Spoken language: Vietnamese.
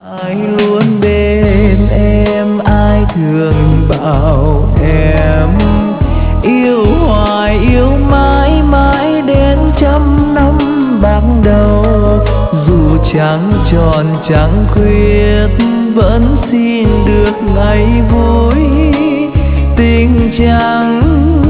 Ai luôn bên em, ai thường bảo em yêu hoài yêu mãi mãi đến trăm năm bạc đầu. Dù trắng tròn trắng khuyết vẫn xin được ngày vui, tình chẳng